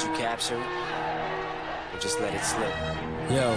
you capture it, or just let it slip? Yo.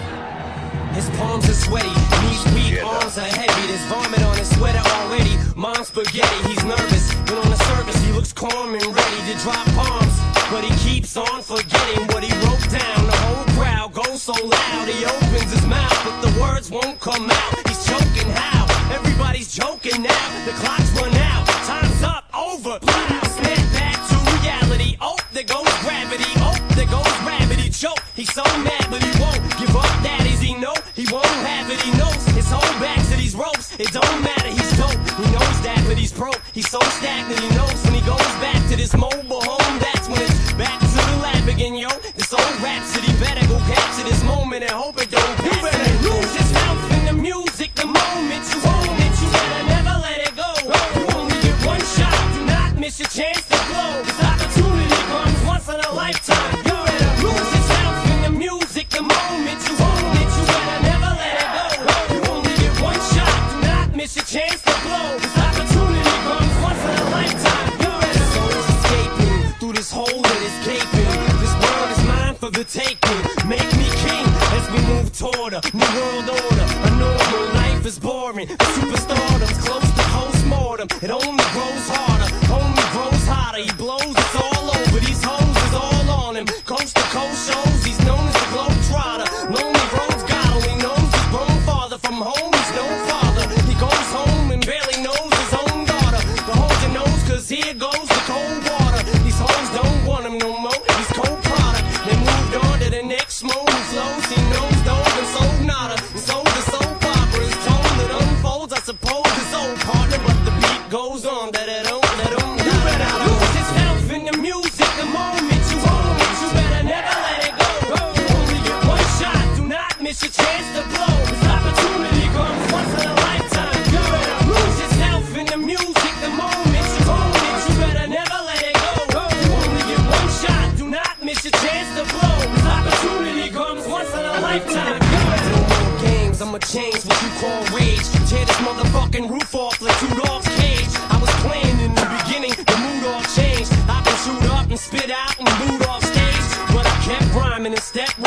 His palms are sweaty, knees weak, arms are heavy. There's vomit on his sweater already. Mom's spaghetti, he's nervous, but on the surface he looks calm and ready to drop bombs. But he keeps on forgetting what he wrote down. The whole crowd goes so loud, he opens his mouth, but the words won't come out. He's choking how? Everybody's joking now. The clock's run out, time's up, over. Wow, snap back to reality. Oh, there goes gravity. Oh, there goes gravity. Choke. He's so mad, but he won't give up. That is he know he won't have it. He knows his whole back to these ropes. It don't matter. He's dope. He knows that, but he's broke. He's so stagnant. He knows when he goes back to this mobile home. That's when it's back to the lab again, yo. This old rhapsody better go capture this moment and hope it don't pass. You better lose yourself in the music the moment you own it. You better never let it go. You only get one shot. Do not miss your chance to blow. This opportunity comes once in a lifetime. You better lose yourself in the music the moment you own it. You better never let it go. You only get one shot. Do not miss your chance to blow. This opportunity comes once in a lifetime. You better soul's escaping through this hole that is gaping. This world is mine for the taking. Make me king as we move toward a new world order. A normal life is boring. The superstardom's close to postmortem. It only grows harder, only grows hotter. He blows, it's all over. These hoes is all on him. Coast to coast shows, he's known as the Globetrotter. Lonely roads, God only knows his grown father. From home, he's no father. He goes home and barely knows his own daughter. The hold your nose, cause here goes the cold water. These hoes don't want him no more. He's cold product. They moved on to the next smoke who flows. He knows those and sold nada. And sold the soul opera. His tone that unfolds, I suppose, his old partner. But the beat goes on. You better lose yourself in the music the moment you own it. You better never let it go. You only get one shot. Do not miss your chance to blow. This opportunity comes once in a lifetime. You better lose yourself in the music the moment you own it. You better never let it go. You only get one shot. Do not miss your chance to blow. This opportunity comes once in a lifetime. No more games, I'ma change what you call rage. Tear this motherfucking roof off like two dogs' cage. I was playing in the beginning, the mood all changed. I can shoot up and spit out and boot off stage, but I kept rhyming and stepped